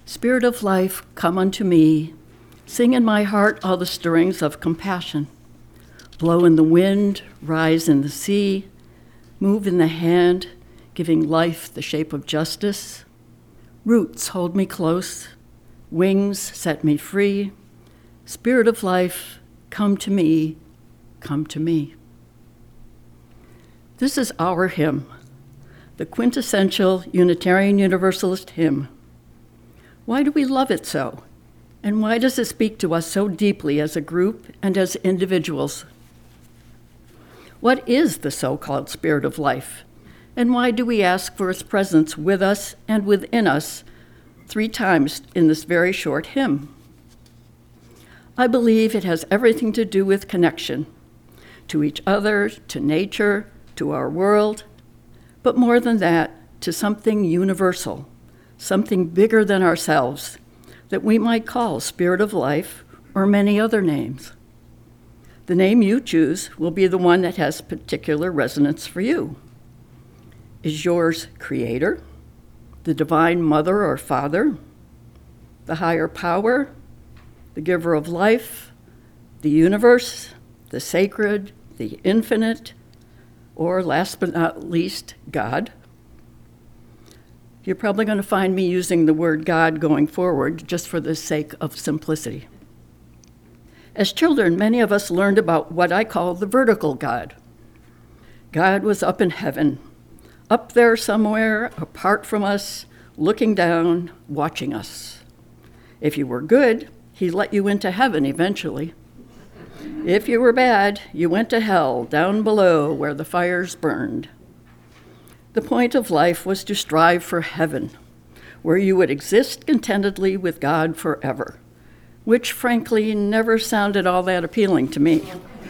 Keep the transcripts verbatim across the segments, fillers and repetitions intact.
Spirit of life, come unto me. Sing in my heart all the stirrings of compassion. Blow in the wind, rise in the sea, move in the hand, giving life the shape of justice. Roots hold me close, wings set me free. Spirit of life, come to me, come to me. This is our hymn, the quintessential Unitarian Universalist hymn. Why do we love it so? And why does it speak to us so deeply as a group and as individuals? What is the so-called Spirit of life? And why do we ask for its presence with us and within us three times in this very short hymn? I believe it has everything to do with connection to each other, to nature, to our world, but more than that, to something universal, something bigger than ourselves that we might call Spirit of life or many other names. The name you choose will be the one that has particular resonance for you. Is yours Creator, the Divine Mother or Father, the higher power, the giver of life, the universe, the sacred, the infinite, or last but not least, God? You're probably going to find me using the word God going forward just for the sake of simplicity. As children, many of us learned about what I call the vertical God. God was up in heaven, up there somewhere, apart from us, looking down, watching us. If you were good, he let you into heaven eventually. If you were bad, you went to hell, down below where the fires burned. The point of life was to strive for heaven, where you would exist contentedly with God forever, which frankly never sounded all that appealing to me.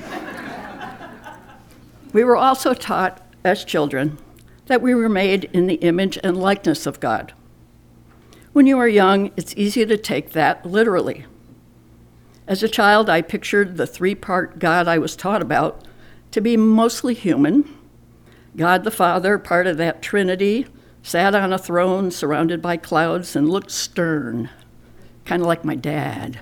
We were also taught as children that we were made in the image and likeness of God. When you are young, it's easy to take that literally. As a child, I pictured the three-part God I was taught about to be mostly human. God the Father, part of that Trinity, sat on a throne surrounded by clouds and looked stern, kind of like my dad.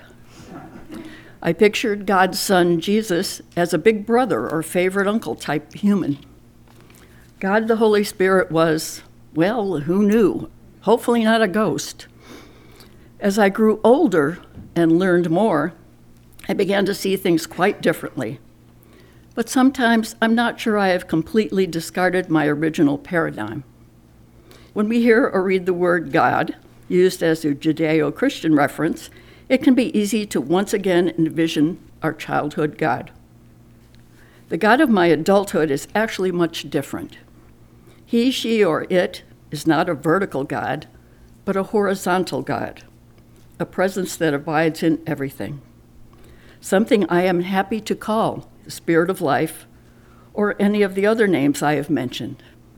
I pictured God's Son, Jesus, as a big brother or favorite uncle type human. God the Holy Spirit was, well, who knew? Hopefully not a ghost. As I grew older and learned more, I began to see things quite differently. But sometimes I'm not sure I have completely discarded my original paradigm. When we hear or read the word God, used as a Judeo-Christian reference, it can be easy to once again envision our childhood God. The God of my adulthood is actually much different. He, she, or it is not a vertical God, but a horizontal God, a presence that abides in everything. Something I am happy to call the Spirit of life, or any of the other names I have mentioned.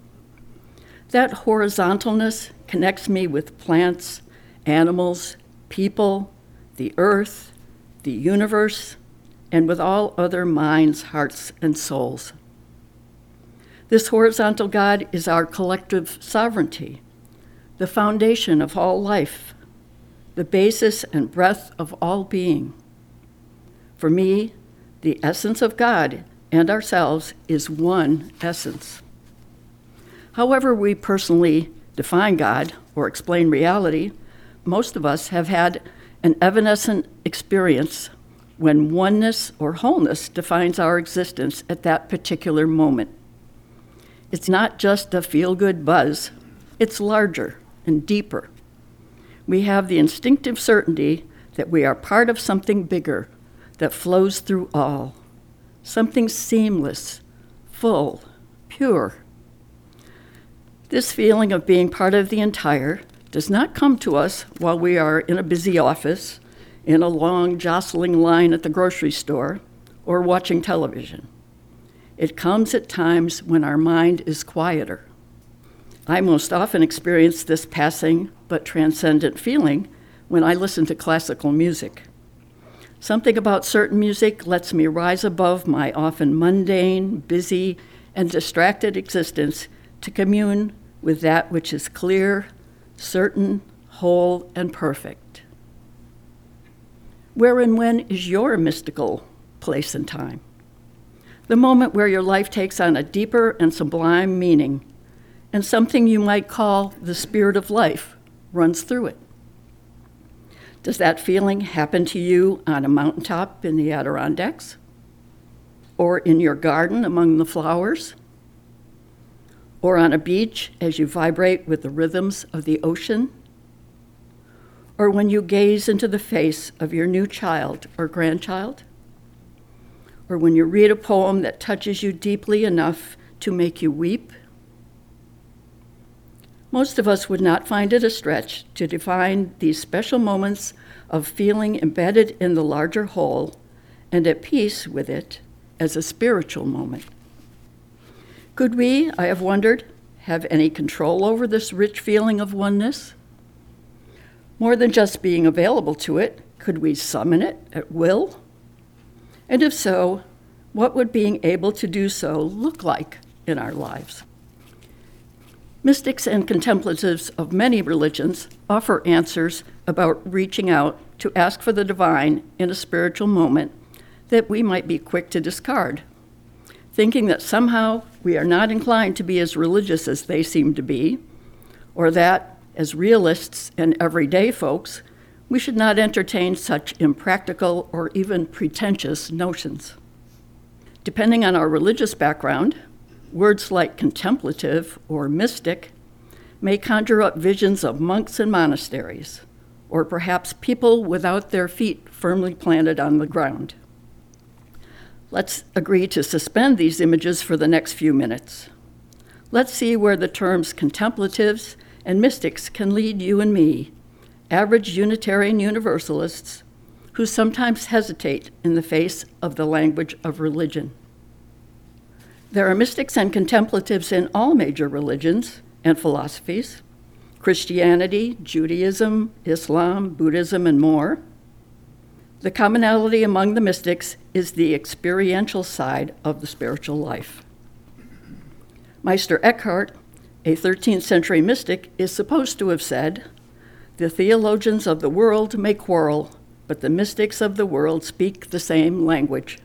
That horizontalness connects me with plants, animals, people, the earth, the universe, and with all other minds, hearts, and souls. This horizontal God is our collective sovereignty, the foundation of all life, the basis and breath of all being. For me, the essence of God and ourselves is one essence. However we personally define God or explain reality, most of us have had an evanescent experience when oneness or wholeness defines our existence at that particular moment. It's not just a feel-good buzz, it's larger and deeper. We have the instinctive certainty that we are part of something bigger that flows through all, something seamless, full, pure. This feeling of being part of the entire does not come to us while we are in a busy office, in a long jostling line at the grocery store, or watching television. It comes at times when our mind is quieter. I most often experience this passing but transcendent feeling when I listen to classical music. Something about certain music lets me rise above my often mundane, busy, and distracted existence to commune with that which is clear, certain, whole, and perfect. Where and when is your mystical place and time? The moment where your life takes on a deeper and sublime meaning, and something you might call the spirit of life runs through it. Does that feeling happen to you on a mountaintop in the Adirondacks? Or in your garden among the flowers? Or on a beach as you vibrate with the rhythms of the ocean? Or when you gaze into the face of your new child or grandchild? Or when you read a poem that touches you deeply enough to make you weep? Most of us would not find it a stretch to define these special moments of feeling embedded in the larger whole and at peace with it as a spiritual moment. Could we, I have wondered, have any control over this rich feeling of oneness? More than just being available to it, could we summon it at will? And if so, what would being able to do so look like in our lives? Mystics and contemplatives of many religions offer answers about reaching out to ask for the divine in a spiritual moment that we might be quick to discard, thinking that somehow we are not inclined to be as religious as they seem to be, or that, as realists and everyday folks, we should not entertain such impractical or even pretentious notions. Depending on our religious background, words like contemplative or mystic may conjure up visions of monks in monasteries, or perhaps people without their feet firmly planted on the ground. Let's agree to suspend these images for the next few minutes. Let's see where the terms contemplatives and mystics can lead you and me, average Unitarian Universalists, who sometimes hesitate in the face of the language of religion. There are mystics and contemplatives in all major religions and philosophies: Christianity, Judaism, Islam, Buddhism, and more. The commonality among the mystics is the experiential side of the spiritual life. Meister Eckhart, a thirteenth century mystic, is supposed to have said, "The theologians of the world may quarrel, but the mystics of the world speak the same language."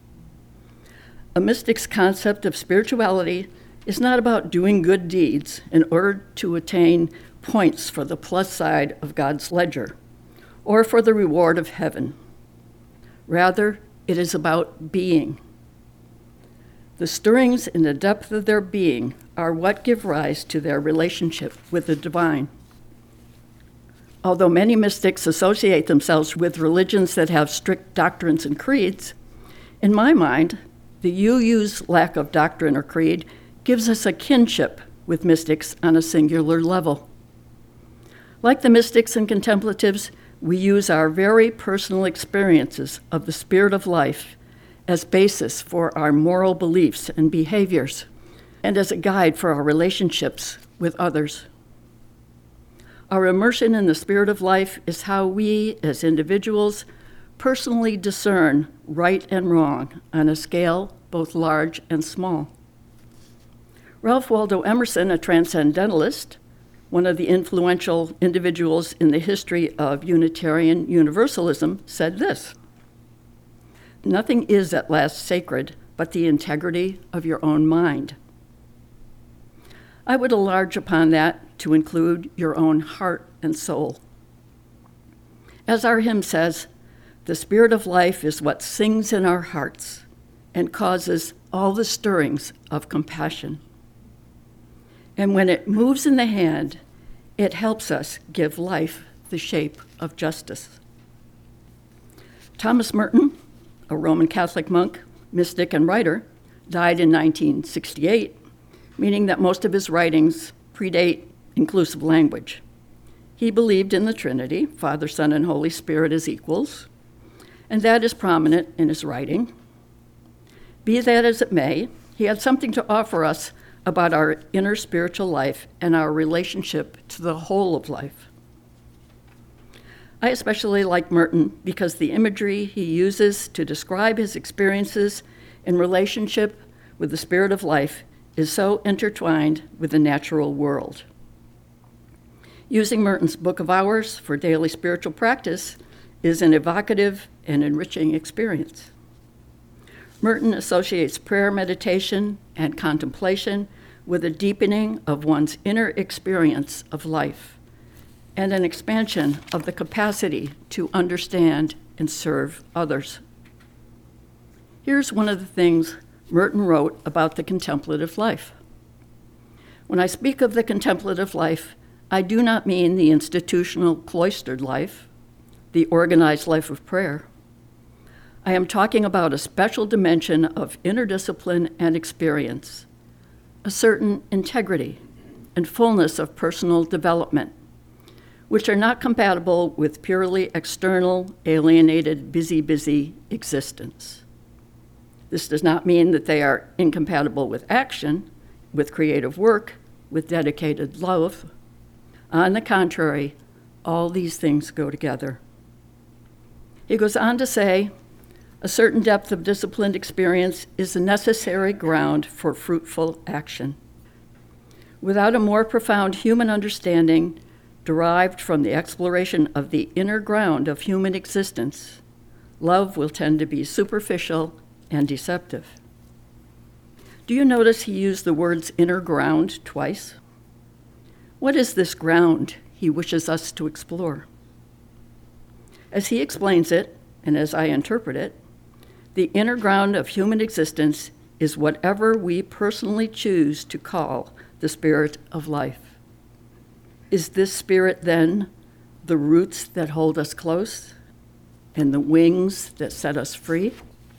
A mystic's concept of spirituality is not about doing good deeds in order to attain points for the plus side of God's ledger or for the reward of heaven. Rather, it is about being. The stirrings in the depth of their being are what give rise to their relationship with the divine. Although many mystics associate themselves with religions that have strict doctrines and creeds, in my mind, the U U's lack of doctrine or creed gives us a kinship with mystics on a singular level. Like the mystics and contemplatives, we use our very personal experiences of the spirit of life as basis for our moral beliefs and behaviors, and as a guide for our relationships with others. Our immersion in the spirit of life is how we, as individuals, personally discern right and wrong on a scale both large and small. Ralph Waldo Emerson, a transcendentalist, one of the influential individuals in the history of Unitarian Universalism, said this: "Nothing is at last sacred but the integrity of your own mind." I would enlarge upon that to include your own heart and soul. As our hymn says, the spirit of life is what sings in our hearts and causes all the stirrings of compassion. And when it moves in the hand, it helps us give life the shape of justice. Thomas Merton, a Roman Catholic monk, mystic, and writer, died in nineteen sixty-eight, meaning that most of his writings predate inclusive language. He believed in the Trinity, Father, Son, and Holy Spirit as equals, and that is prominent in his writing. Be that as it may, he had something to offer us about our inner spiritual life and our relationship to the whole of life. I especially like Merton because the imagery he uses to describe his experiences in relationship with the spirit of life is so intertwined with the natural world. Using Merton's Book of Hours for daily spiritual practice is an evocative and enriching experience. Merton associates prayer, meditation, and contemplation with a deepening of one's inner experience of life and an expansion of the capacity to understand and serve others. Here's one of the things Merton wrote about the contemplative life. When I speak of the contemplative life, I do not mean the institutional cloistered life, the organized life of prayer. I am talking about a special dimension of inner discipline and experience, a certain integrity and fullness of personal development, which are not compatible with purely external, alienated, busy, busy existence. This does not mean that they are incompatible with action, with creative work, with dedicated love. On the contrary, all these things go together. He goes on to say, a certain depth of disciplined experience is the necessary ground for fruitful action. Without a more profound human understanding derived from the exploration of the inner ground of human existence, love will tend to be superficial and deceptive. Do you notice he used the words inner ground twice? What is this ground he wishes us to explore? As he explains it, and as I interpret it, the inner ground of human existence is whatever we personally choose to call the spirit of life. Is this spirit, then, the roots that hold us close and the wings that set us free?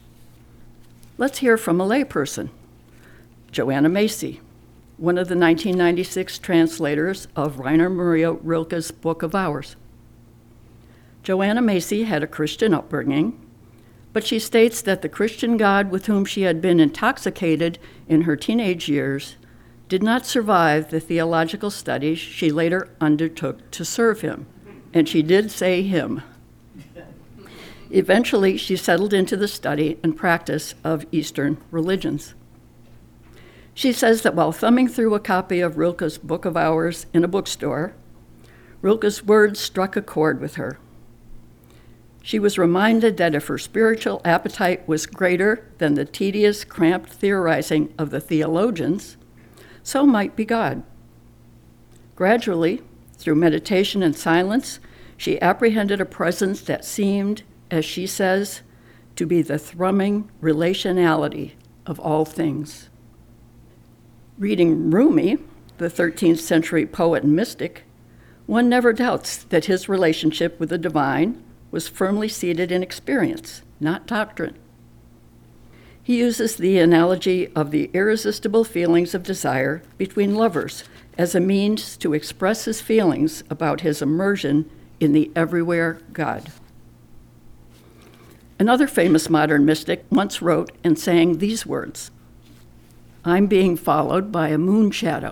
Let's hear from a layperson, Joanna Macy, one of the nineteen ninety-six translators of Rainer Maria Rilke's Book of Hours. Joanna Macy had a Christian upbringing, but she states that the Christian God with whom she had been intoxicated in her teenage years did not survive the theological studies she later undertook to serve him, and she did say him. Eventually, she settled into the study and practice of Eastern religions. She says that while thumbing through a copy of Rilke's Book of Hours in a bookstore, Rilke's words struck a chord with her. She was reminded that if her spiritual appetite was greater than the tedious, cramped theorizing of the theologians, so might be God. Gradually, through meditation and silence, she apprehended a presence that seemed, as she says, to be the thrumming relationality of all things. Reading Rumi, the thirteenth century poet and mystic, one never doubts that his relationship with the divine was firmly seated in experience, not doctrine. He uses the analogy of the irresistible feelings of desire between lovers as a means to express his feelings about his immersion in the everywhere God. Another famous modern mystic once wrote and sang these words, "I'm being followed by a moon shadow."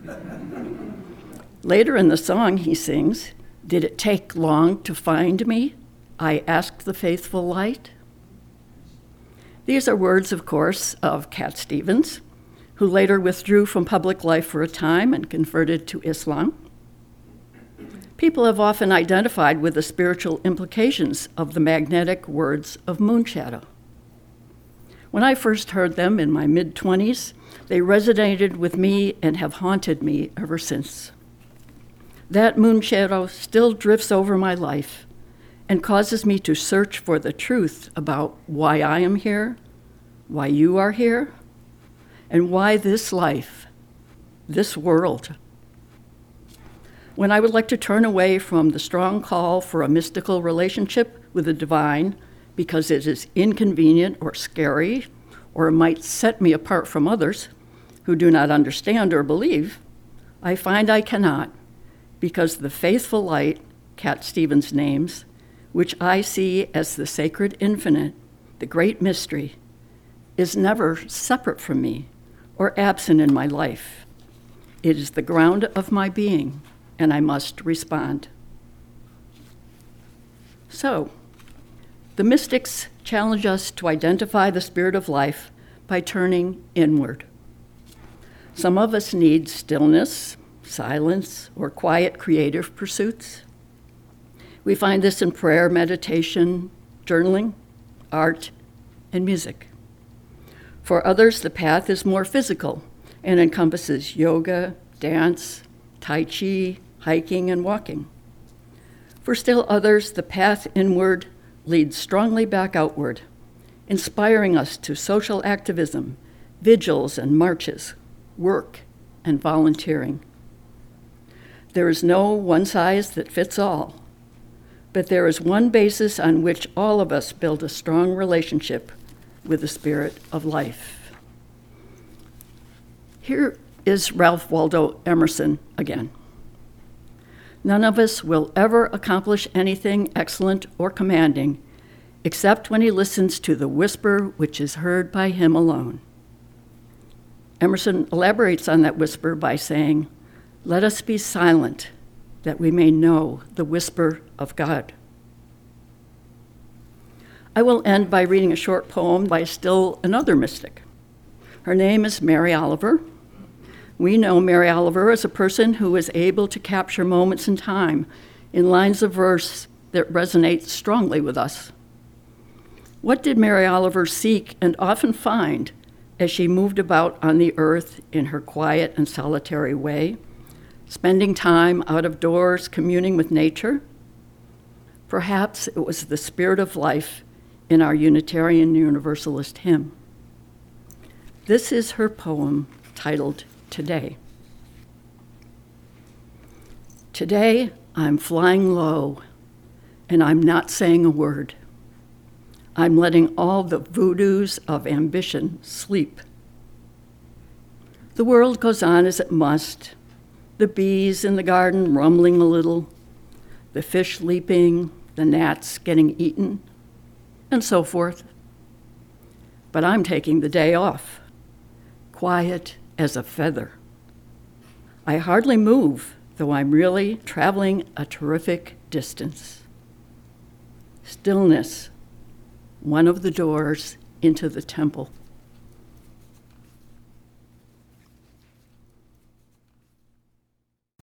Later in the song he sings, "Did it take long to find me? I asked the faithful light." These are words, of course, of Cat Stevens, who later withdrew from public life for a time and converted to Islam. People have often identified with the spiritual implications of the magnetic words of Moonshadow. When I first heard them in my mid-twenties, they resonated with me and have haunted me ever since. That moonshadow still drifts over my life and causes me to search for the truth about why I am here, why you are here, and why this life, this world. When I would like to turn away from the strong call for a mystical relationship with the divine because it is inconvenient or scary or might set me apart from others who do not understand or believe, I find I cannot, because the faithful light, Cat Stevens names, which I see as the sacred infinite, the great mystery, is never separate from me or absent in my life. It is the ground of my being, and I must respond. So, the mystics challenge us to identify the spirit of life by turning inward. Some of us need stillness, silence, or quiet creative pursuits. We find this in prayer, meditation, journaling, art, and music. For others, the path is more physical and encompasses yoga, dance, tai chi, hiking, and walking. For still others, the path inward leads strongly back outward, inspiring us to social activism, vigils and marches, work and volunteering. There is no one size that fits all, but there is one basis on which all of us build a strong relationship with the spirit of life. Here is Ralph Waldo Emerson again. None of us will ever accomplish anything excellent or commanding except when he listens to the whisper which is heard by him alone. Emerson elaborates on that whisper by saying, "Let us be silent that we may know the whisper of God." I will end by reading a short poem by still another mystic. Her name is Mary Oliver. We know Mary Oliver as a person who is able to capture moments in time in lines of verse that resonate strongly with us. What did Mary Oliver seek and often find as she moved about on the earth in her quiet and solitary way, spending time out of doors communing with nature? Perhaps it was the spirit of life in our Unitarian Universalist hymn. This is her poem titled Today. Today, I'm flying low, and I'm not saying a word. I'm letting all the voodoos of ambition sleep. The world goes on as it must, the bees in the garden rumbling a little, the fish leaping, the gnats getting eaten, and so forth. But I'm taking the day off, quiet as a feather. I hardly move, though I'm really traveling a terrific distance. Stillness, one of the doors into the temple.